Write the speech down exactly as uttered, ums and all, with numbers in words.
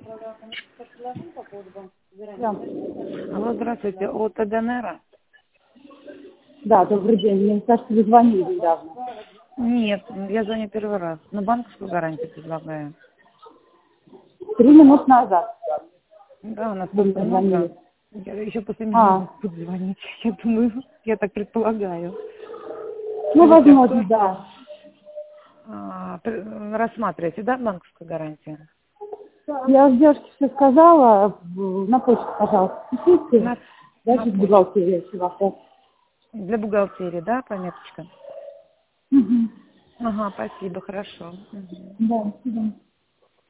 Да. Алло, здравствуйте, от ДНР? Да, добрый день. Мне кажется, вы звонили недавно. Нет, я звоню первый раз. Но банковскую гарантию предлагаю. Три минут назад Да, у нас вы мне просто много. позвонили. Я еще после меня А, буду звонить. Я думаю, я так предполагаю. ну, Скажите, а кто возможно, да. а, пр- рассматриваете, да, банковскую гарантию? Я уже девушке все сказала. В- На почту, пожалуйста, пишите. На, на Даже в почту. бухгалтерии, если вопрос. Для бухгалтерии, да, пометочка? Угу. Ага, спасибо, хорошо. Мгм. Да, до свидания.